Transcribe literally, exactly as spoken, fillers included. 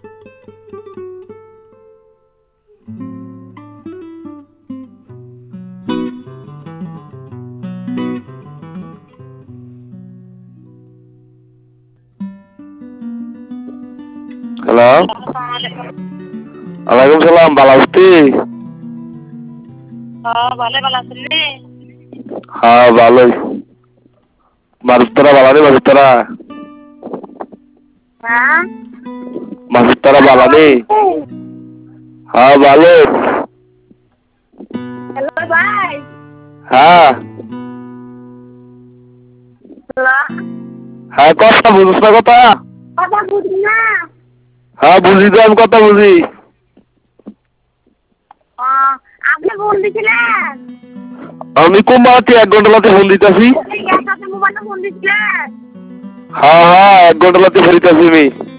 Hello, ওয়ালাইকুম সালাম। ভালো আছি? হ্যাঁ ভালোই। মাসুদ তারা ভালো নেই? মাসুদ তারা মাসুদ তারা ভালো নেই? হ্যাঁ ভালো। হ্যাঁ হ্যাঁ, কথা বুঝিস না? কথা হ্যাঁ বুঝি তো, আমি কথা বুঝি। আমি কুমাতে এক ঘন্টা লাতে ফোন দিতেছি। হ্যাঁ হ্যাঁ, এক ঘন্টা লাতে ফেরিতেছি আমি।